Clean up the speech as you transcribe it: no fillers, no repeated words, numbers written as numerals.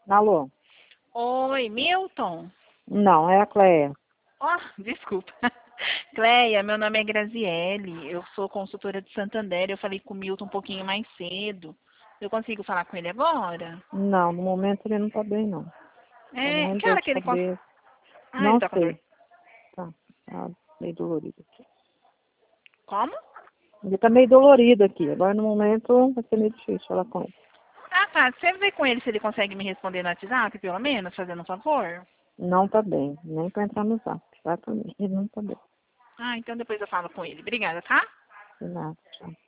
Alô? Oi, Milton? Não, é a Cleia. Ó, desculpa. Cleia, meu nome é Graziele, eu sou consultora de Santander, eu falei com o Milton um pouquinho mais cedo. Eu consigo falar com ele agora? Não, no momento ele não tá bem, não. Tá É, morrendo de que dor hora de que ele consegue? cabeça. Ah, ele Não tá com dor. sei. Tá meio dolorido aqui. Como? Ele tá meio dolorido aqui. Agora no momento vai ser meio difícil falar com ele. Ah, tá. Você vê com ele se ele consegue me responder no WhatsApp, pelo menos, fazendo um favor? Não tá bem. Nem pra entrar no zap. Vai pra mim. Ele não tá bem. Ah, então depois eu falo com ele. Obrigada, tá? De nada. Tchau.